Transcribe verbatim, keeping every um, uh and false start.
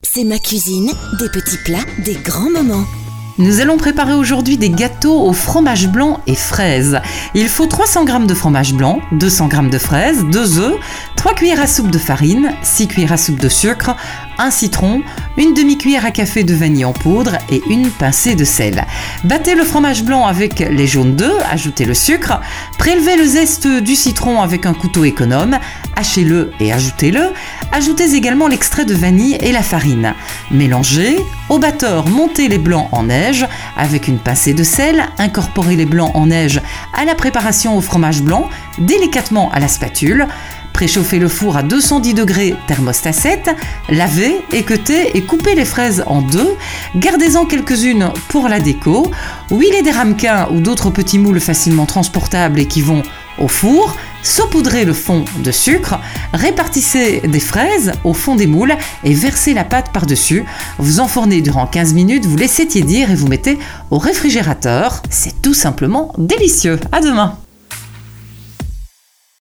C'est ma cuisine, des petits plats, des grands moments. Nous allons préparer aujourd'hui des gâteaux au fromage blanc et fraises. Il faut trois cents grammes de fromage blanc, deux cents grammes de fraises, deux œufs, trois cuillères à soupe de farine, six cuillères à soupe de sucre, un citron, une demi-cuillère à café de vanille en poudre et une pincée de sel. Battez le fromage blanc avec les jaunes d'œufs, ajoutez le sucre, prélevez le zeste du citron avec un couteau économe, hachez-le et ajoutez-le. Ajoutez également l'extrait de vanille et la farine. Mélangez. Au batteur, montez les blancs en neige avec une pincée de sel, incorporez les blancs en neige à la préparation au fromage blanc, délicatement à la spatule. Préchauffez le four à deux cent dix degrés, thermostat sept, lavez, équeutez et coupez les fraises en deux. Gardez-en quelques-unes pour la déco. Huilez des ramequins ou d'autres petits moules facilement transportables et qui vont au four. Saupoudrez le fond de sucre, répartissez des fraises au fond des moules et versez la pâte par-dessus. Vous enfournez durant quinze minutes, vous laissez tiédir et vous mettez au réfrigérateur. C'est tout simplement délicieux. À demain!